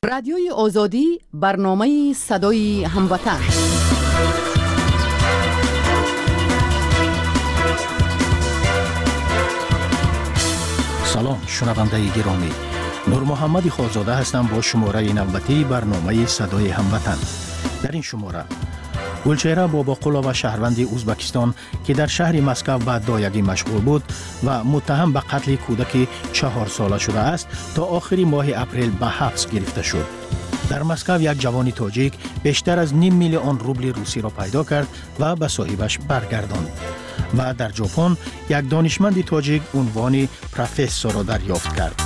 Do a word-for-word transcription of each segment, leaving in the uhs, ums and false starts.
رادیوی آزادی، برنامه صدای هموطن. سلام شنونده گرامی، نور محمد خورزاده هستم با شماره نوبتی برنامه صدای هموطن. در این شماره گلچهره باباقولا و شهروند ازبکستان که در شهر مسکو به دایگی مشغول بود و متهم به قتل کودک چهار ساله شده است تا آخر ماه اپریل به حبس گرفته شد. در مسکو یک جوان تاجیک بیشتر از نیم میلیون روبل روسی را پیدا کرد و به صاحبش برگرداند. و در ژاپن یک دانشمند تاجیک عنوان پروفسور را دریافت کرد.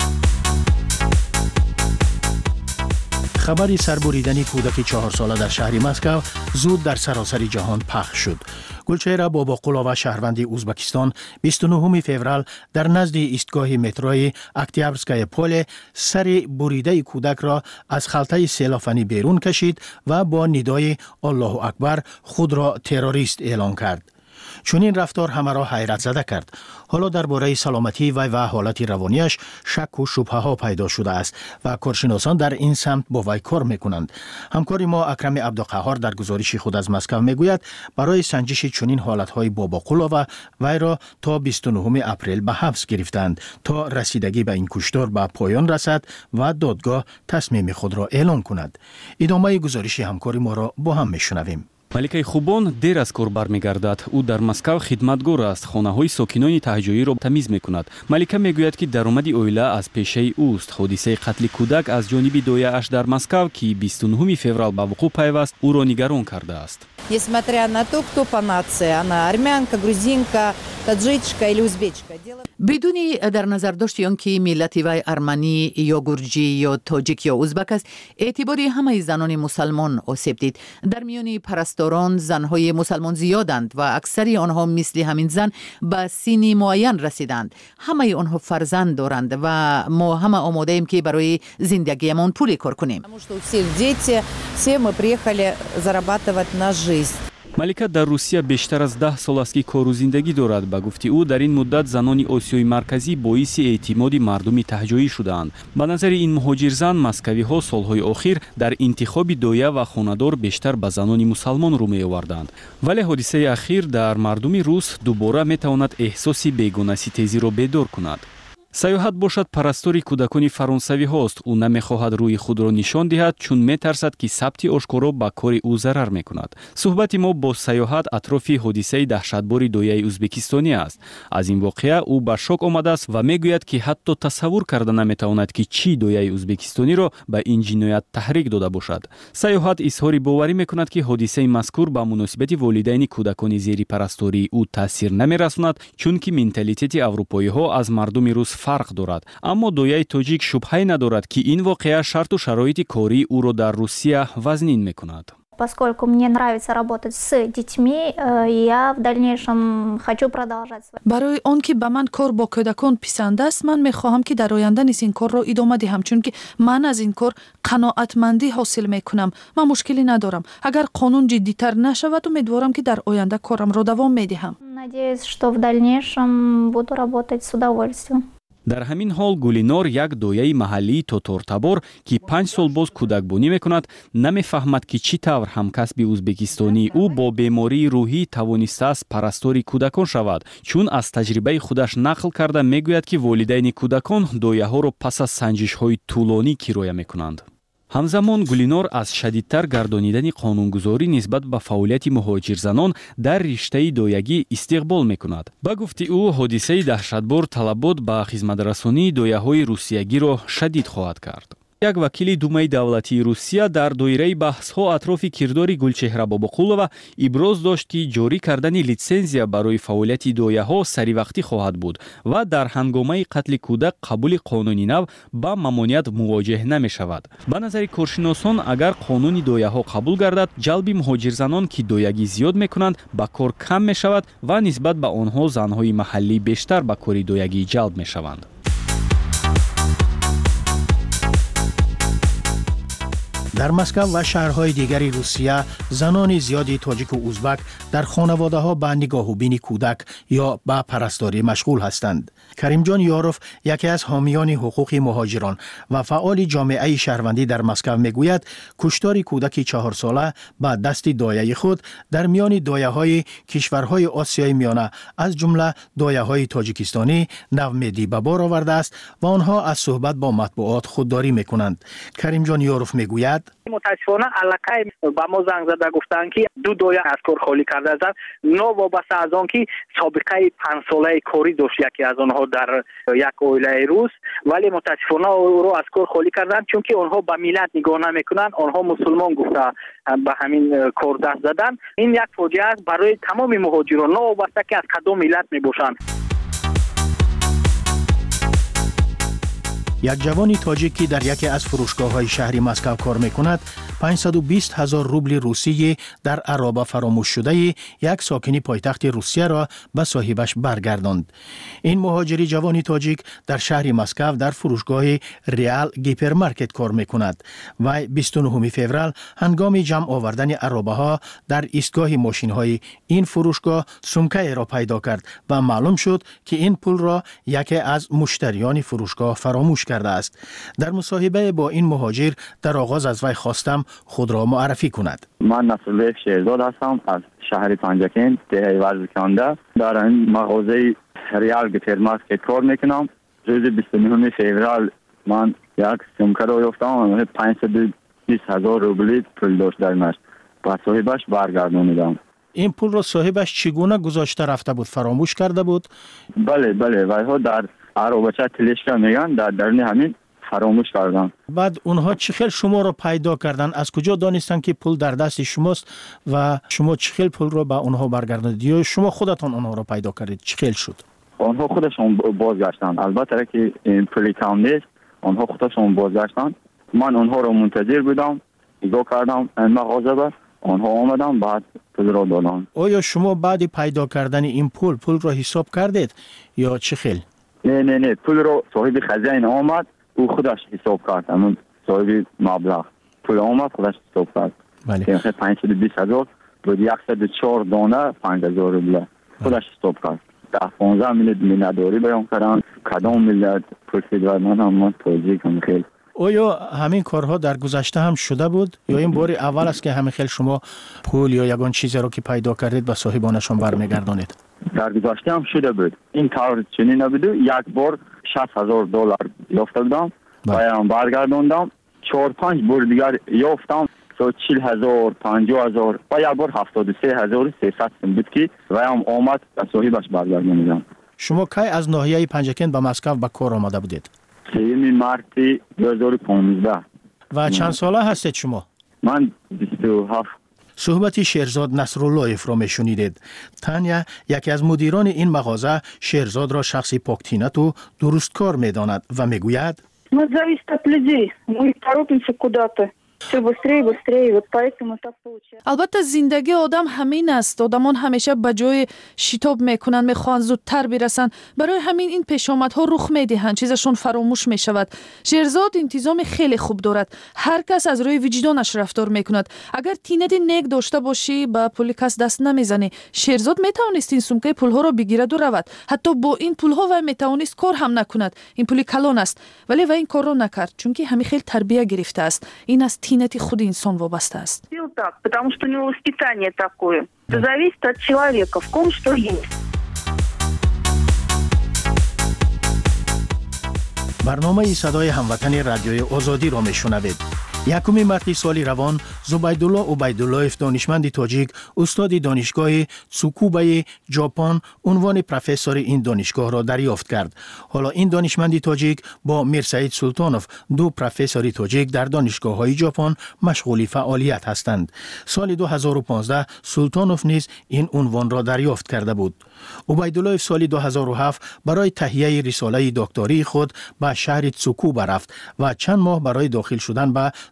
خبری سربریدن کودک چهار ساله در شهر مسکو زود در سراسر جهان پخش شد. گلچهره باباقولا و شهروند ازبکستان بیست و نهم فوریه در نزد ایستگاه متروی اکتیابرسکای پل سر بریده کودک را از خلطه سیلافنی بیرون کشید و با ندای الله اکبر خود را تروریست اعلام کرد. چون این رفتار همه را حیرت زده کرد. حالا درباره سلامتی وی و حالت روانیش شک و شبهه ها پیدا شده است و کارشناسان در این سمت با وی کار میکنند. همکار ما اکرم عبدالقهار در گزارش خود از مسکو میگوید برای سنجش چنین حالت های باباقولا و وی را تا بیست و نهم اپریل به حبس گرفتند تا رسیدگی به این کشتار به پایان رسد و دادگاه تصمیم خود را اعلان کند. ادامه گزارش همکار ما را با هم میشنویم. маликаи хубон дер аз кор бармегардад. ӯ дар маскав хидматгор аст. хонаҳои сокинони таҳҷоиро тамиз мекунад. малика мегӯяд ки даромади оила аз пешаи ӯст. ҳодисаи қатли кӯдак аз ҷониби дояаш дар маскав ки бисту нӯҳуми феврал ба вуқӯъ пайваст ӯро нигарон кардааст. Несмотря на то, кто по нации, она армянка, грузинка, таджичка или узбечка. بدون در نظر داشتی آنکه ملت وی ارمنی یا گرجی یا تاجیک یا ازبک است، اعتباری همه زنان مسلمان آسیب دید. در میان پرستاران زنهای مسلمان زیادند و اکثری آنها مثل همین زن به سنی معین رسیدند. همه آنها فرزند دارند و ما همه آماده ایم که برای زندگیمان پول کار کنیم. Потому что у всех дети, все мы приехали зарабатывать на жизнь. малика дар русия бештар аз даҳ сол аст ки кору зиндагӣ дорад. ба гуфти ӯ дар ин муддат занони осиёи марказӣ боиси эътимоди мардуми таҳҷоӣ шудаанд. ба назари ин муҳоҷирзан маскавиҳо солҳои охир дар интихоби доя ва хонадор бештар ба занони мусалмон рӯ меоварданд. вале ҳодисаи ахир дар мардуми рус дубора метавонад эҳсоси бегонаситезиро бедор кунад. саёҳат бошад парастори кӯдакони фаронсавиҳост. ӯ намехоҳад рӯи худро нишон диҳад, чун метарсад ки сабти ошкоро ба кори ӯ зарар мекунад. суҳбати мо бо саёҳат атрофи ҳодисаи даҳшатбори дояи ӯзбекистонӣ аст. аз ин воқеа ӯ ба шок омадааст ва мегӯяд ки ҳатто тасаввур карда наметавонад ки чӣ дояи ӯзбекистониро ба ин ҷиноят таҳрик дода бошад. саёҳат изҳори боварӣ мекунад ки ҳодисаи мазкур ба муносибати волидайни кӯдакони зери парастории ӯ таъсир намерасонад, чунки менталитети аврупоиҳо аз мардуми рус фарқ дорад. аммо дояи тоҷик шубҳае надорад ки ин воқеа шарту шароити кории ӯро дар Русия вазнин мекунад. Поскольку мне нравится работать с детьми, я в дальнейшем хочу продолжать. برای آن که به من کار با کودکان پسند است، من میخواهم که در آینده نیز این کار را ادامه دهم، چون که من از این کار قناعتمندی حاصل میکنم. من مشکلی ندارم. اگر قانون جدی‌تر نشود، امیدوارم که در آینده کارم را دوام میدهم. Надеюсь, что в дальнейшем буду работать с удовольствием. дар ҳамин ҳол Гулинор, як дояи маҳаллии тотортабор ки панҷ сол боз кӯдакбонӣ мекунад, намефаҳмад ки чӣ тавр ҳамкасби ӯзбекистонии ӯ бо бемории рӯҳӣ тавонистааст парастори кӯдакон шавад. чун аз таҷрибаи худаш нақл карда мегӯяд ки волидайни кӯдакон дояҳоро пас аз санҷишҳои тӯлонӣ кироя мекунанд. ҳамзамон Гулинор аз шадидтар гардонидани қонунгузорӣ нисбат ба фаъолияти муҳоҷирзанон дар риштаи доягӣ истиқбол мекунад. ба гуфти ӯ ҳодисаи даҳшатбор талабот ба хизматрасонии дояҳои русиягиро шадид хоҳад кард. як вакили думаи давлатии Русия дар доираи баҳсҳо атрофи кирдори Гулчеҳра Бобоқулова иброз дошт ки ҷорӣ кардани литсензия барои фаъолияти дояҳо саривақтӣ хоҳад буд ва дар ҳангомаи қатли кӯдак қабули қонуни нав ба мамоният мувоҷеҳ намешавад. ба назари коршиносон, агар қонуни дояҳо қабул гардад, ҷалби муҳоҷирзанон ки доягӣ зиёд мекунанд ба кор кам мешавад ва нисбат ба онҳо занҳои маҳаллӣ бештар ба кори доягӣ ҷалб мешаванд. در مسکو و شهرهای دیگری روسیه زنان زیادی تاجیک و ازبک در خانواده ها به نگاه و بین کودک یا به پرستاری مشغول هستند. کریم جان یاروف یکی از حامیان حقوق مهاجران و فعال جامعه شهروندی در مسکو میگوید کشتار کودک چهار ساله به دست دایه خود در میان دایه های کشورهای آسیای میانه از جمله دایه های تاجیکستانی نومیدی به بار آورده است و آنها از صحبت با مطبوعات خودداری میکنند. کریم جان یاروف میگوید متاسفانه علاقه با ما زنگ زده گفتند که دو دایه از کار خالی کرده اند. نو وابسته از آن که سابقه پنج ساله کاری داشت یکی از آنها در یک اویله روس، ولی متاسفانه او رو از کار خالی کردند چون که آنها به ملت نگاه نمیکنند. آنها مسلمان گفته به همین کار دست زدند. این یک فاجعه است برای تمام مهاجران، نو وابسته که از کدام ملت میباشند. یک جوانی تاجیکی در یکی از فروشگاه‌های شهری مسکو کار می‌کند، پانصد و بیست هزار روبل روسیه در عرابه فراموش شده یک ساکنی پایتخت روسیه را به صاحبش برگرداند. این مهاجری جوانی تاجیک در شهر مسکو در فروشگاه ریال گیپرمارکت کار می‌کند و بیست و نهم فوریه هنگام جمع آوردن عرابه‌ها در ایستگاه ماشین‌های این فروشگاه سمکه را پیدا کرد و معلوم شد که این پول را یکی از مشتریان فروشگاه فراموش کرد. کرده است. در مصاحبه با این مهاجر در آغاز از وی خواستم خود را معرفی کند. من نصرالله شیرزاد هستم از شهر پنجکین دهه ورزکنده. در این مغازه ریال گیپرمارکت کار میکنم. روز بیست و نهم فوریه من یک سمکه را یافتم، پانصد و بیست هزار روبل پول داشت درش. با صاحبش برگردانیدم. این پول را صاحبش چگونه گذاشته رفته بود؟ فراموش کرده بود؟ بله بله، ولی ها در عربچه تلشکا میگن در درون همین فراموش کردن. بعد اونها چه خیلی شما را پیدا کردن؟ از کجا دانستن که پول در دست شماست و شما چه خیلی پول را به اونها برگرداندید یا شما خودتان اونها را پیدا کردید؟ چه خیلی شد؟ آنها خودشون بازگشتن. البته که این پولی کم نیست، آنها خودشون بازگشتن. من اونها را منتظر بودم، نگاه کردم این مغازه با آنها آمدن، بعد پول را دادن. آیا شما بعد پیدا کردن این پول پول را حساب کردید یا چه خیلی؟ نه نه نه، پول رو صاحب خزانه آمد، او خودش حساب کرد. همون صاحب مبلغ پول آمد خودش حساب کرد. بله. که پانصد و بیست هزار بود، صد و چهار دانه پنج هزار روبل خودش حساب کرد. ده پانزده میلیارد میلیارداری بیان کردن. کدام میلیارد پرسید و من هم من توضیح کنم. خیلی آیا همین کارها در گذشته هم شده بود یا این بار اول است که همین خیلی شما پول یا یگان چیزی رو که پیدا کردید به صاحبانشان برمیگردانید؟ در گذشته هم شده بود. این طور چنین نبود. یک بار شصت هزار دلار یافته بودم و هم برگرداندم. چهار پنج بار دیگر یافتم چهل هزار، پنجاه هزار و یک بار هفتاد و سه هزار و سیصد بود که و هم آمد به صاحبش برگرداندم. شما کی از ناحیه پنجکین به مسکو به کار آمده بودید؟ سوم مارس دو هزار و پانزده. و چند ساله هستید شما؟ من بیست و هفت. صحبت شیرزاد نصرالله را میشنیدید. تانیا یکی از مدیران این مغازه شیرزاد را شخصی پاکتینت و درست کار میداند و میگوید Мы зависит от людей. Мы торопимся куда-то. Все быстрее и быстрее. Вот поэтому так получается. البته زندگی آدم همین است. آدمان همیشه به جای شتاب میکنن، میخوان زودتر برسن. برای همین این پیشامدها رخ میدهند، چیزشون فراموش میشود. شیرزاد انتظام خیلی خوب دارد. هر کس از روی وجدانش رفتار میکند. اگر تینت نیک داشته باشی با پول کس دست نمیزنی. شیرزاد میتوانست این سمکه پولها را بگیرد و رود. حتی با این پولها و میتوانست کار هم نکند. این پول کلان است. ولی و این کار را نکرد چون که همین خیلی تربیت گرفته است. این از تینت خود انسان وابسته است. Так, потому что у него воспитание такое. Это зависит от человека, в ком что есть. برنامه صدای هموطن رادیوی آزادی را میشنوید. یکم مارس سال روان زبیدالله عبیداللهف دانشمند تاجیک استاد دانشگاه تسوکوبا ژاپن عنوان پروفسور این دانشگاه را دریافت کرد. حالا این دانشمند تاجیک با میرسعید سلطانوف دو پروفسور تاجیک در دانشگاه‌های ژاپن مشغول فعالیت هستند. سال دو هزار و پانزده سلطانوف نیز این عنوان را دریافت کرده بود. عبیدالله سال دو هزار و هفت برای تهیه رساله دکتری خود به شهر تسوکوبا رفت و چند ماه برای داخل شدن به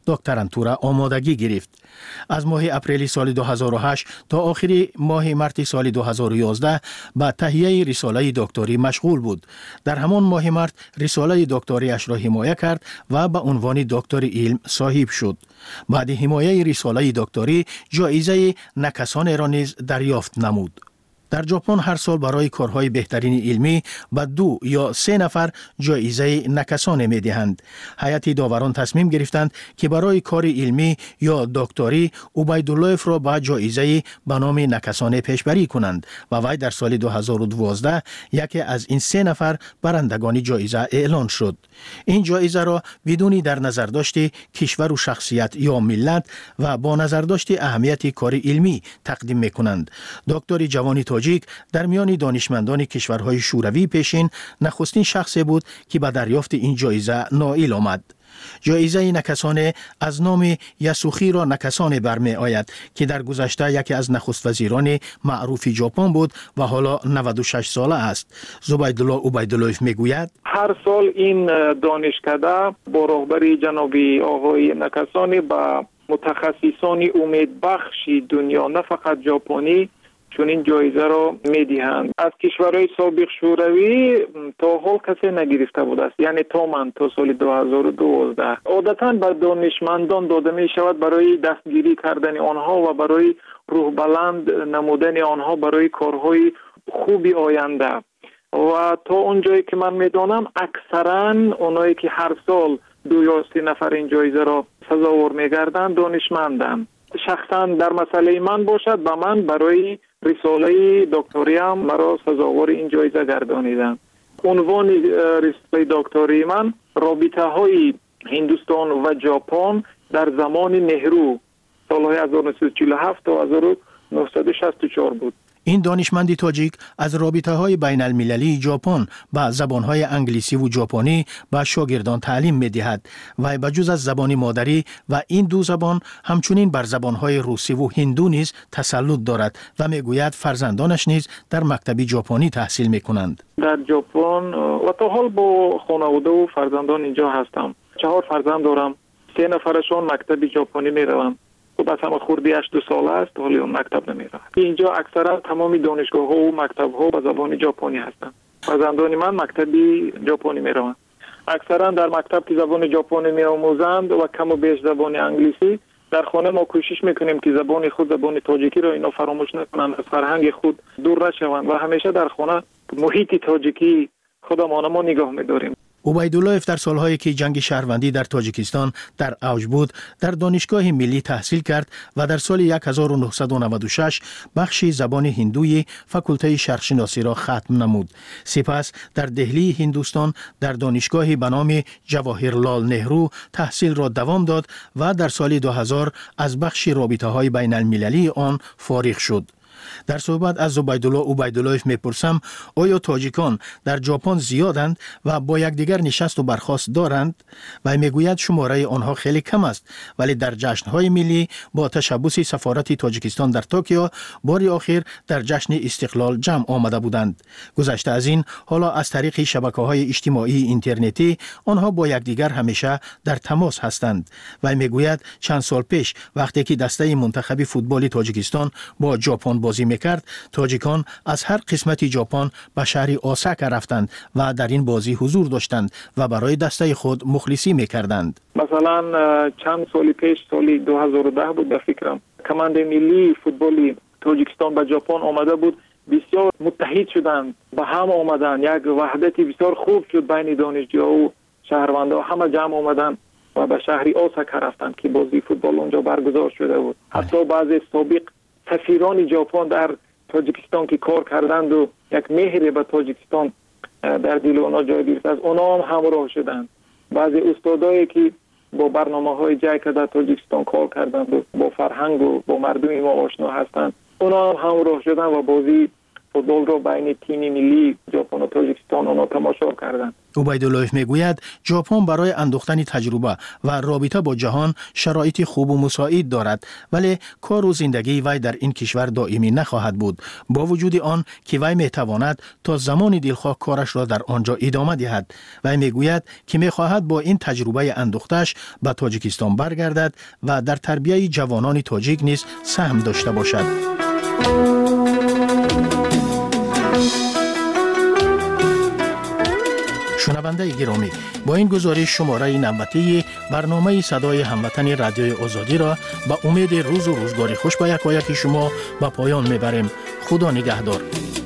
دکترانتورا آمادگی گرفت. از ماه اپریل سال دو هزار و هشت تا آخر ماه مارس سال دو هزار و یازده به تهیه رساله دکتری مشغول بود. در همان ماه مارس رساله دکتری اش را حمایت کرد و به عنوان دکتر علم صاحب شد. بعد حمایت رساله دکتری جایزه نکسان را نیز دریافت نمود. در ژاپن هر سال برای کارهای بهترین علمی به دو یا سه نفر جایزه نکسان می دهند. هیئت داوران تصمیم گرفتند که برای کار علمی یا دکتری عبیداللهف را به جایزه به نام نکسان پیشبری کنند و وی در سال دو هزار و دوازده یکی از این سه نفر برندگان جایزه اعلان شد. این جایزه را بدون در نظر داشت کشور و شخصیت یا ملت و با نظر داشت اهمیت کار علمی تقدیم می کنند. دکتر جوانی تاجیک در میان دانشمندان کشورهای شوروی پیشین نخستین شخصی بود که به دریافت این جایزه نائل آمد. جایزه نکسانه از نام یاسوخیرو نکسانه برمی آید که در گذشته یکی از نخست وزیران معروف ژاپن بود و حالا نود و شش ساله است. زبیدالله عبیداللهف می گوید هر سال این دانشکده با رهبری جناب آقای نکسانه به متخصصان امیدبخش دنیا نه فقط ژاپنی چون این جایزه را میدهند. از کشورهای سابق شوروی تا حال کسی نگرفته بود است، یعنی تا من تا سال دو هزار و دوازده. عادتاً به دانشمندان داده می شود برای دستگیری کردن آنها و برای روح بلند نمودن آنها برای کارهای خوبی آینده. و تا اونجایی که من میدانم اکثرا اونایی که هر سال دو یا سه نفر این جایزه را سزاوار میگردند دانشمندند. شخصا در مسئله من باشد به من برای رساله دکتریم مرا سزاوار این جایزه گردانیدند. عنوان رساله دکتری من رابطه های هندوستان و ژاپن در زمان نهرو سالهای هزار و نهصد و چهل و هفت تا هزار و نهصد و شصت و چهار بود. این دانشمند تاجیک از رابطه های بین المللی ژاپن با زبان های انگلیسی و ژاپنی به شاگردان تعلیم می دهد و بجز از زبان مادری و این دو زبان همچنین بر زبان های روسی و هندو نیز تسلط دارد و می گوید فرزندانش نیز در مکتب ژاپنی تحصیل می کنند. در ژاپن و تا حال با خانواده و فرزندان اینجا هستم. چهار فرزند دارم. سه نفرشون مکتب ژاپنی می روند. و بس هم خوردی هشت دو ساله است ولی اون مکتب نمیره. اینجا اکثرا تمامی دانشگاه ها و مکتب ها به زبان ژاپنی هستند. فرزندان من مکتبی ژاپنی میروند. اکثرا در مکتب که زبان ژاپنی میآموزند و کم و بیش زبان انگلیسی، در خانه ما کوشش میکنیم که زبان خود زبان تاجیکی را اینا فراموش نکنند، از فرهنگ خود دور نشوند و همیشه در خانه محیط تاجیکی خودمان ما نگاه میداریم. عبیداللهف در سالهایی که جنگ شهروندی در تاجیکستان در اوج بود در دانشگاه ملی تحصیل کرد و در سال هزار و نهصد و نود و شش بخش زبان هندوی فاکولته شرقشناسی را ختم نمود. سپس در دهلی هندوستان در دانشگاهی به نام جواهرلال نهرو تحصیل را دوام داد و در سال دو هزار از بخش رابطه‌های بین المللی آن فارغ شد. در صحبت از زبیدالله عبیداللهف میپرسم آیا تاجیکان در ژاپن زیادند و با یکدیگر نشست و برخاست دارند؟ و میگوید شماره آنها خیلی کم است ولی در جشن‌های ملی با تشبث سفارت تاجیکستان در توکیو بار آخر در جشن استقلال جمع آمده بودند. گذشته از این حالا از طریق شبکه‌های اجتماعی اینترنتی آنها با یکدیگر همیشه در تماس هستند. و میگوید چند سال پیش وقتی که دسته منتخب فوتبال تاجیکستان با ژاپن بازی میکرد تاجیکان از هر قسمت ژاپن به شهر آساکا رفتند و در این بازی حضور داشتند و برای دسته خود مخلصی میکردند. مثلا چند سال پیش سال دو هزار و ده بود به فکرم کماند ملی فوتبالی تاجیکستان به ژاپن آمده بود، بسیار متحد شدند، به هم آمدند، یک وحدت بسیار خوب شد بین دانشجوها و شهروندان، همه جمع آمدند و به شهر آساکا رفتند که بازی فوتبال اونجا برگزار شده بود. حتی بعضی سابق سفیران ژاپن در تاجیکستان که کار کردند و یک مهر به تاجیکستان در دل اونا جای گرفت از اونا هم همراه شدند. بعضی استادایی که با برنامه‌های جایکا در تاجیکستان کار کردند و با فرهنگ و با مردم ما آشنا هستند اونا هم همراه شدند و بازی فوتبال را بین تیم ملی ژاپن و تاجیکستان اونا تماشا کردند. عبیداللهیف میگوید ژاپن برای اندوختن تجربه و رابطه با جهان شرایط خوب و مساعد دارد، ولی کار و زندگی وی در این کشور دائمی نخواهد بود، با وجود آن که وی میتواند تا زمان دلخواه کارش را در آنجا ادامه دهد. وی میگوید که میخواهد با این تجربه اندوختش به تاجیکستان برگردد و در تربیت جوانان تاجیک نیز سهم داشته باشد. شنونده گرامی، با این گزارش شماره نوبتی برنامه صدای هموطن رادیوی آزادی را به امید روز و روزگاری خوش به یکایک شما به پایان میبریم. خدا نگهدار.